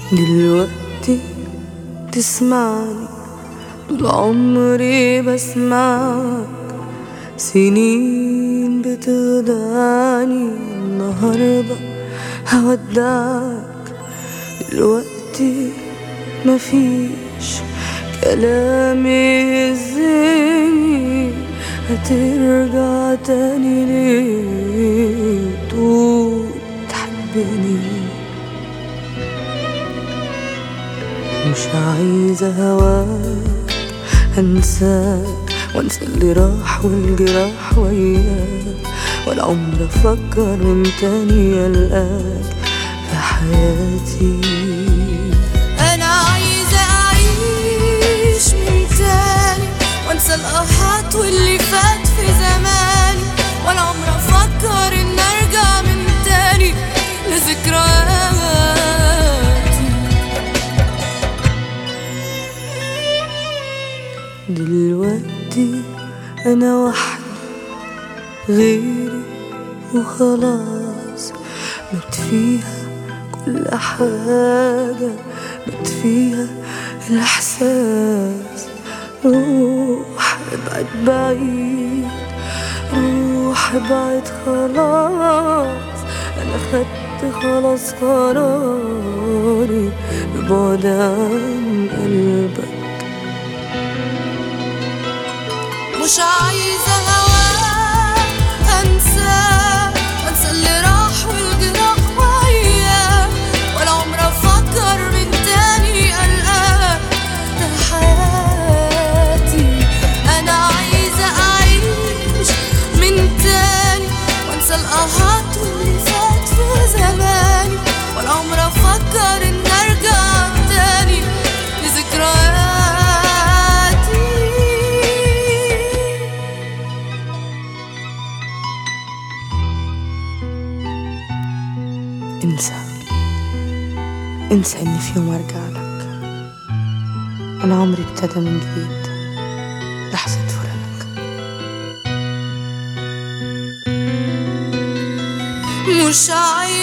دلوقتي تسمعني، طول عمري بسمعك، سنين بتخدعني، النهاردة هودعك. دلوقتي مفيش كلام يهزني، هترجع تاني ليه تقول تحبني؟ مش عايزة هواك، هنساك وانسى اللي راح والجراح وياك، ولا عمري افكر من تاني القاك في حياتي. انا عايزة اعيش من تاني وانسى القهات واللي فات في زماني، ولا عمري افكر ان ارجع من تاني لذكرياتي. دلوقتي انا وحدي غيري وخلاص، مات فيها كل حاجة، مات فيها الإحساس. روح ابعد بعيد، روح ابعد خلاص، أنا خدت خلاص قراري ببعد عن قلبك. مش عايزة هواك، هنساك وانسى اللي راح والجراح وياك، ولا عمري افكر من تاني القاك في حياتي. انا عايزة اعيش من تاني وانسى القهات واللي فات في زماني، ولا عمري افكر ان ارجع تاني لذكرياتي. انسى اني في يوم ارجع لك، انا عمري ابتدى من جديد لحظة فراقك. مش عايزة